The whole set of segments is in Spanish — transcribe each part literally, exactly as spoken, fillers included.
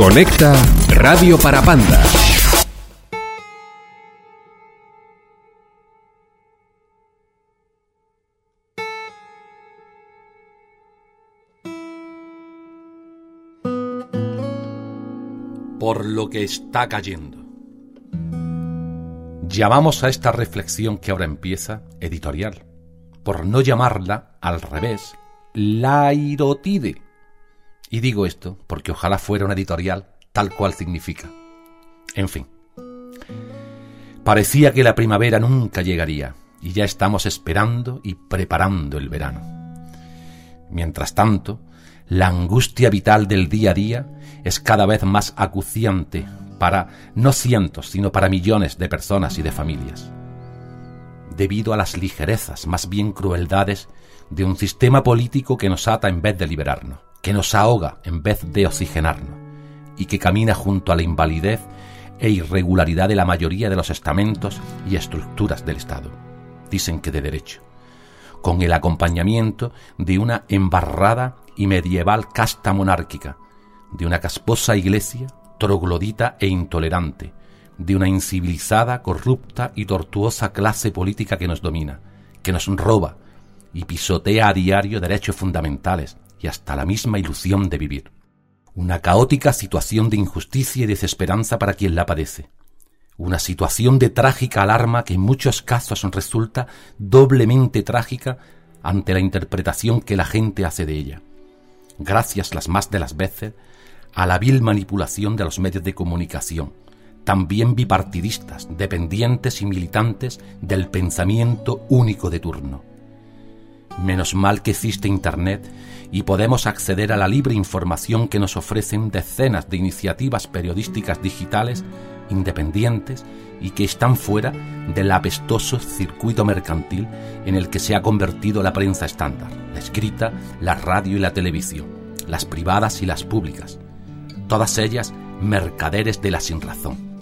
Conecta Radio Parapanda. Por lo que está cayendo. Llamamos a esta reflexión que ahora empieza editorial, por no llamarla, al revés, lairotide. Y digo esto porque ojalá fuera una editorial tal cual significa. En fin. Parecía que la primavera nunca llegaría y ya estamos esperando y preparando el verano. Mientras tanto, la angustia vital del día a día es cada vez más acuciante para no cientos, sino para millones de personas y de familias. Debido a las ligerezas, más bien crueldades, de un sistema político que nos ata en vez de liberarnos, que nos ahoga en vez de oxigenarnos, y que camina junto a la invalidez e irregularidad de la mayoría de los estamentos y estructuras del Estado, dicen que de derecho, con el acompañamiento de una embarrada y medieval casta monárquica, de una casposa iglesia troglodita e intolerante, de una incivilizada, corrupta y tortuosa clase política que nos domina, que nos roba y pisotea a diario derechos fundamentales y hasta la misma ilusión de vivir. Una caótica situación de injusticia y desesperanza para quien la padece. Una situación de trágica alarma que en muchos casos resulta doblemente trágica ante la interpretación que la gente hace de ella, gracias las más de las veces a la vil manipulación de los medios de comunicación, también bipartidistas, dependientes y militantes del pensamiento único de turno. Menos mal que existe Internet y podemos acceder a la libre información que nos ofrecen decenas de iniciativas periodísticas digitales independientes y que están fuera del apestoso circuito mercantil en el que se ha convertido la prensa estándar, la escrita, la radio y la televisión, las privadas y las públicas, todas ellas mercaderes de la sinrazón.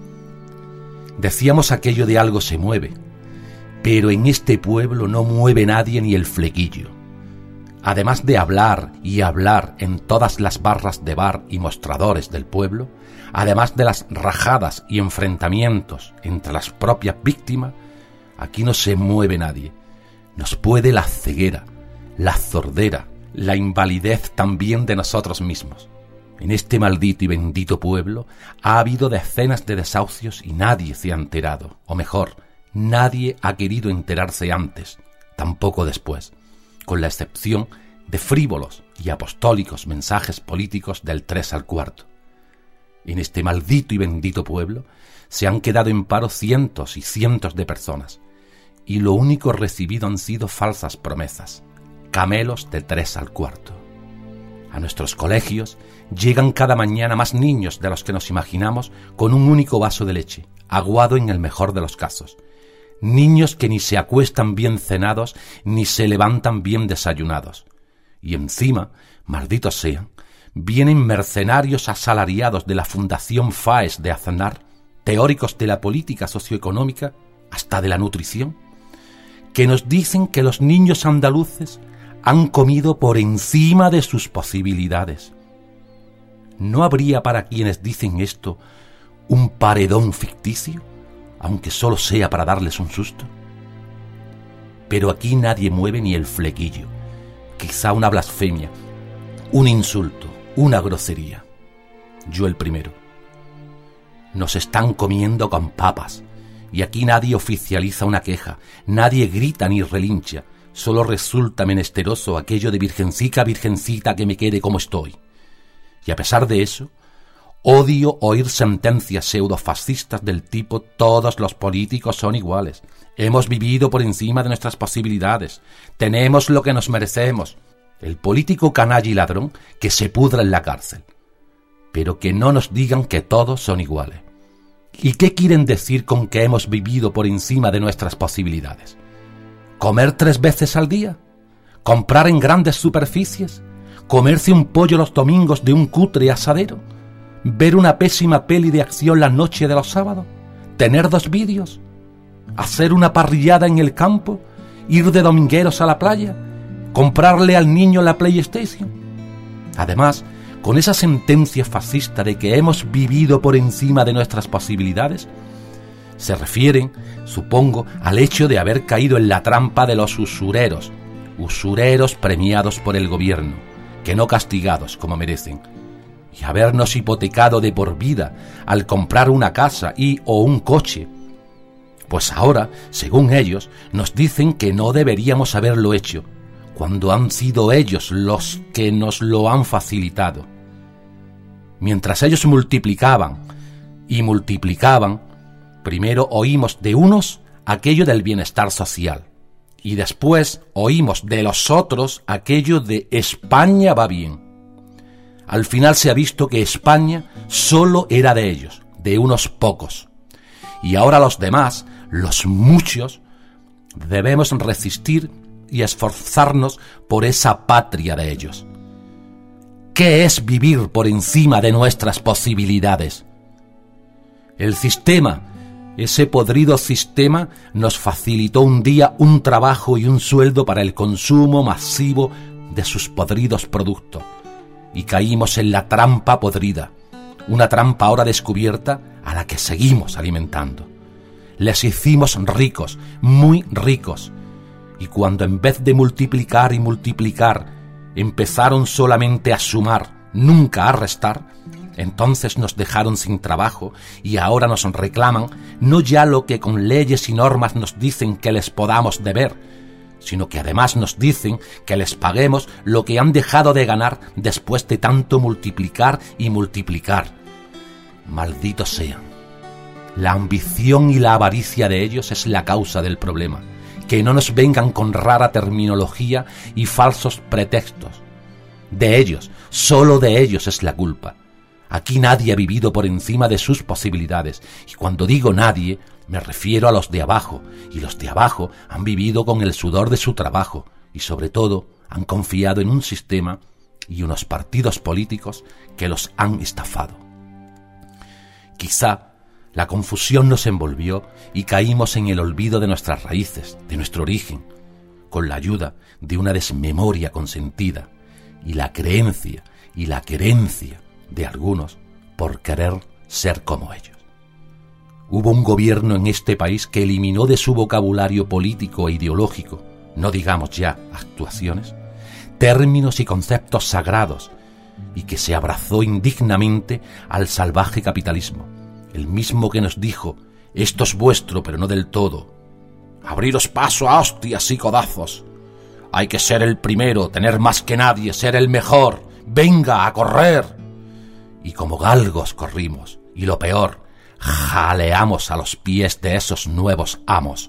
Decíamos aquello de algo se mueve, pero en este pueblo no mueve nadie ni el flequillo. Además de hablar y hablar en todas las barras de bar y mostradores del pueblo, además de las rajadas y enfrentamientos entre las propias víctimas, aquí no se mueve nadie. Nos puede la ceguera, la sordera, la invalidez también de nosotros mismos. En este maldito y bendito pueblo ha habido decenas de desahucios y nadie se ha enterado, o mejor, nadie ha querido enterarse antes, tampoco después, con la excepción de frívolos y apostólicos mensajes políticos del tres al cuarto. En este maldito y bendito pueblo se han quedado en paro cientos y cientos de personas, y lo único recibido han sido falsas promesas, camelos de tres al cuarto. A nuestros colegios llegan cada mañana más niños de los que nos imaginamos con un único vaso de leche, aguado en el mejor de los casos. Niños que ni se acuestan bien cenados ni se levantan bien desayunados. Y encima, malditos sean, vienen mercenarios asalariados de la Fundación FAES de Aznar, teóricos de la política socioeconómica, hasta de la nutrición, que nos dicen que los niños andaluces han comido por encima de sus posibilidades. ¿No habría para quienes dicen esto un paredón ficticio, aunque solo sea para darles un susto? Pero aquí nadie mueve ni el flequillo, quizá una blasfemia, un insulto, una grosería. Yo el primero. Nos están comiendo con papas, y aquí nadie oficializa una queja, nadie grita ni relincha, solo resulta menesteroso aquello de virgencica, virgencita, que me quede como estoy. Y a pesar de eso, odio oír sentencias pseudofascistas del tipo todos los políticos son iguales, hemos vivido por encima de nuestras posibilidades, tenemos lo que nos merecemos. El político canalla y ladrón que se pudra en la cárcel. Pero que no nos digan que todos son iguales. ¿Y qué quieren decir con que hemos vivido por encima de nuestras posibilidades? ¿Comer tres veces al día? ¿Comprar en grandes superficies? ¿Comerse un pollo los domingos de un cutre asadero? ¿Ver una pésima peli de acción la noche de los sábados? ¿Tener dos vídeos? ¿Hacer una parrillada en el campo? ¿Ir de domingueros a la playa? ¿Comprarle al niño la PlayStation? Además, con esa sentencia fascista de que hemos vivido por encima de nuestras posibilidades? Se refieren, supongo, al hecho de haber caído en la trampa de los usureros, usureros premiados por el gobierno, que no castigados como merecen, y habernos hipotecado de por vida al comprar una casa y o un coche. Pues ahora, según ellos, nos dicen que no deberíamos haberlo hecho, cuando han sido ellos los que nos lo han facilitado. Mientras ellos multiplicaban y multiplicaban, primero oímos de unos aquello del bienestar social y después oímos de los otros aquello de España va bien. Al final se ha visto que España solo era de ellos, de unos pocos. Y ahora los demás, los muchos, debemos resistir y esforzarnos por esa patria de ellos. ¿Qué es vivir por encima de nuestras posibilidades? El sistema, ese podrido sistema, nos facilitó un día un trabajo y un sueldo para el consumo masivo de sus podridos productos. Y caímos en la trampa podrida, una trampa ahora descubierta a la que seguimos alimentando. Les hicimos ricos, muy ricos, y cuando en vez de multiplicar y multiplicar, empezaron solamente a sumar, nunca a restar, entonces nos dejaron sin trabajo y ahora nos reclaman no ya lo que con leyes y normas nos dicen que les podamos deber, sino que además nos dicen que les paguemos lo que han dejado de ganar después de tanto multiplicar y multiplicar. Malditos sean. La ambición y la avaricia de ellos es la causa del problema. Que no nos vengan con rara terminología y falsos pretextos. De ellos, solo de ellos es la culpa. Aquí nadie ha vivido por encima de sus posibilidades, y cuando digo nadie, me refiero a los de abajo, y los de abajo han vivido con el sudor de su trabajo, y sobre todo han confiado en un sistema y unos partidos políticos que los han estafado. Quizá la confusión nos envolvió y caímos en el olvido de nuestras raíces, de nuestro origen, con la ayuda de una desmemoria consentida y la creencia y la querencia de algunos por querer ser como ellos. Hubo un gobierno en este país que eliminó de su vocabulario político e ideológico, no digamos ya actuaciones, términos y conceptos sagrados y que se abrazó indignamente al salvaje capitalismo. El mismo que nos dijo, esto es vuestro, pero no del todo. Abriros paso a hostias y codazos. Hay que ser el primero, tener más que nadie, ser el mejor. Venga, a correr. Y como galgos corrimos, y lo peor, jaleamos a los pies de esos nuevos amos.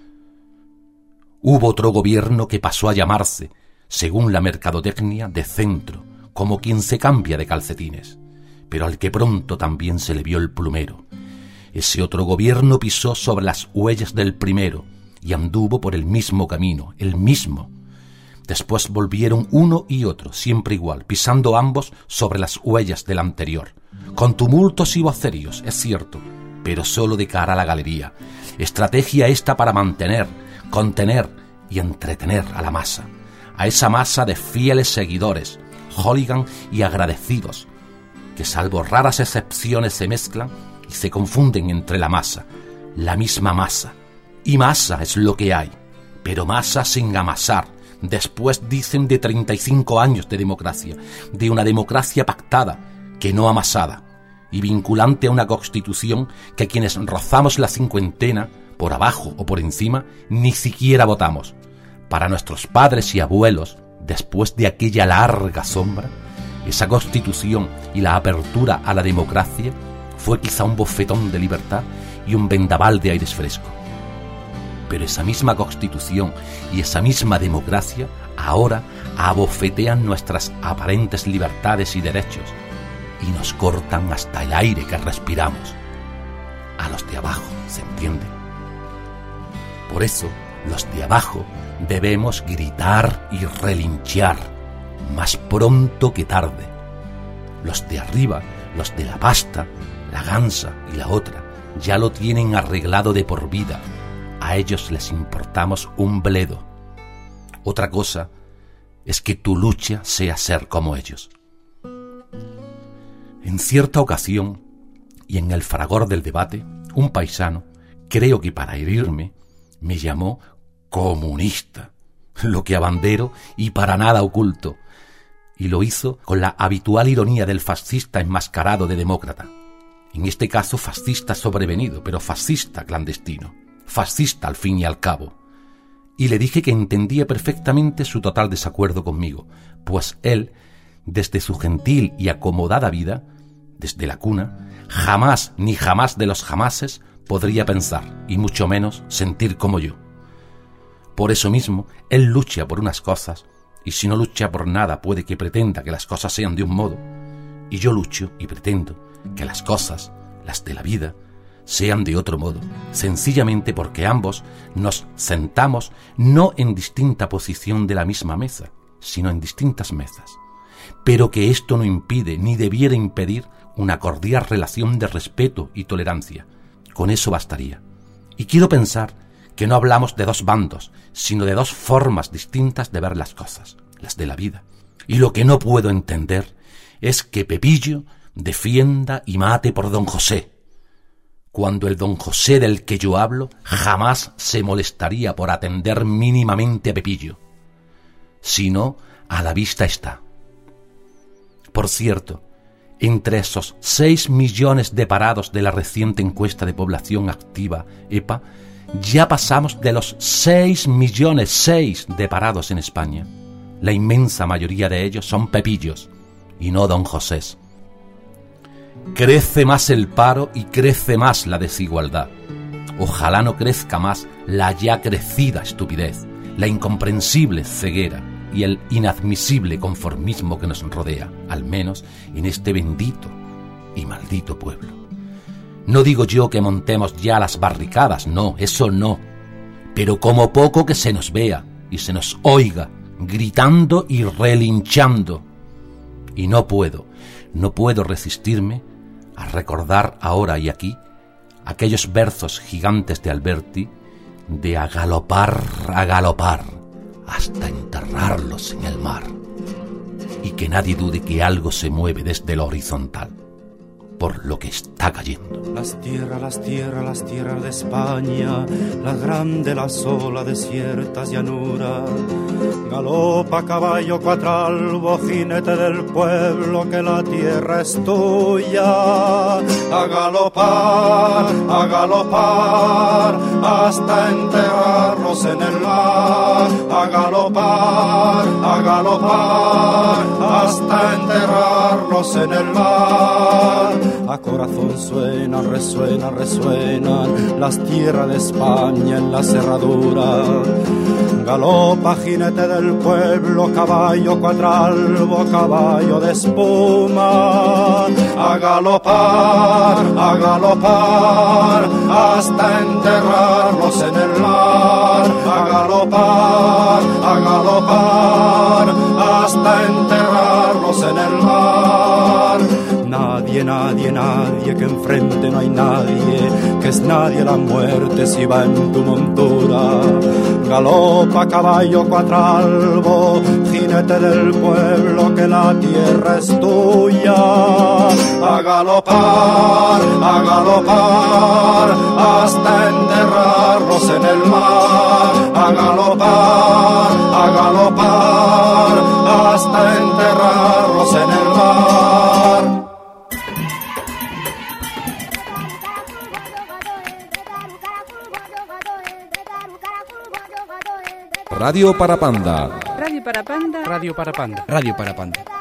Hubo otro gobierno que pasó a llamarse, según la mercadotecnia, de centro, como quien se cambia de calcetines, pero al que pronto también se le vio el plumero. Ese otro gobierno pisó sobre las huellas del primero y anduvo por el mismo camino, el mismo. Después volvieron uno y otro, siempre igual, pisando ambos sobre las huellas del anterior, con tumultos y voceríos, es cierto, pero solo de cara a la galería. Estrategia esta para mantener, contener y entretener a la masa, a esa masa de fieles seguidores, hooligan y agradecidos, que salvo raras excepciones se mezclan y se confunden entre la masa, la misma masa. Y masa es lo que hay, pero masa sin amasar. Después dicen de treinta y cinco años de democracia, de una democracia pactada, que no amasada, y vinculante a una constitución que quienes rozamos la cincuentena, por abajo o por encima, ni siquiera votamos. Para nuestros padres y abuelos, después de aquella larga sombra, esa constitución y la apertura a la democracia fue quizá un bofetón de libertad y un vendaval de aires frescos. Pero esa misma constitución y esa misma democracia ahora abofetean nuestras aparentes libertades y derechos y nos cortan hasta el aire que respiramos. A los de abajo, ¿se entiende? Por eso, los de abajo debemos gritar y relinchar, más pronto que tarde. Los de arriba, los de la pasta, la gansa y la otra, ya lo tienen arreglado de por vida. A ellos les importamos un bledo. Otra cosa es que tu lucha sea ser como ellos. En cierta ocasión, y en el fragor del debate, un paisano, creo que para herirme, me llamó comunista, lo que abandero y para nada oculto, y lo hizo con la habitual ironía del fascista enmascarado de demócrata. En este caso fascista sobrevenido, pero fascista clandestino, fascista al fin y al cabo. Y le dije que entendía perfectamente su total desacuerdo conmigo, pues él, desde su gentil y acomodada vida, desde la cuna, jamás ni jamás de los jamases podría pensar, y mucho menos sentir como yo. Por eso mismo, él lucha por unas cosas, y si no lucha por nada puede que pretenda que las cosas sean de un modo, y yo lucho y pretendo que las cosas, las de la vida, sean de otro modo, sencillamente porque ambos nos sentamos no en distinta posición de la misma mesa, sino en distintas mesas, pero que esto no impide ni debiera impedir una cordial relación de respeto y tolerancia. Con eso bastaría. Y quiero pensar que no hablamos de dos bandos, sino de dos formas distintas de ver las cosas, las de la vida. Y lo que no puedo entender es que Pepillo defienda y mate por don José, cuando el don José del que yo hablo jamás se molestaría por atender mínimamente a Pepillo. Si no, a la vista está. Por cierto, entre esos seis millones de parados de la reciente encuesta de población activa E P A, ya pasamos de los seis millones seis de parados en España. La inmensa mayoría de ellos son Pepillos, y no don Josés. Crece más el paro y crece más la desigualdad. Ojalá no crezca más la ya crecida estupidez, la incomprensible ceguera y el inadmisible conformismo que nos rodea, al menos en este bendito y maldito pueblo. No digo yo que montemos ya las barricadas, no, eso no, pero como poco que se nos vea y se nos oiga, gritando y relinchando. Y no puedo, no puedo resistirme a recordar ahora y aquí aquellos versos gigantes de Alberti de a galopar, a galopar, hasta enterrarlos en el mar, y que nadie dude que algo se mueve desde lo horizontal, por lo que está cayendo. Las tierras, las tierras, las tierras de España, las grandes, las solas, desiertas llanuras. Galopa caballo cuatralbo, jinete del pueblo, que la tierra es tuya. A galopar, a galopar, hasta enterrarnos en el mar. A galopar, a galopar, hasta enterrarnos en el mar. A corazón suenan, resuenan, resuenan las tierras de España en la cerradura. Galopa jinete del pueblo, caballo cuatralbo, caballo de espuma. A galopar, a galopar, hasta enterrarnos en el mar. A galopar, a galopar, hasta enterrarnos en el mar. Nadie, nadie, nadie, que enfrente no hay nadie, que es nadie la muerte si va en tu montura. Galopa caballo cuatralbo, jinete del pueblo, que la tierra es tuya. A galopar, a galopar, hasta enterrarnos en el mar. A galopar, a galopar, hasta enterrarnos en el mar. Radio para Panda. Radio para Panda. Radio para Panda. Radio para Panda.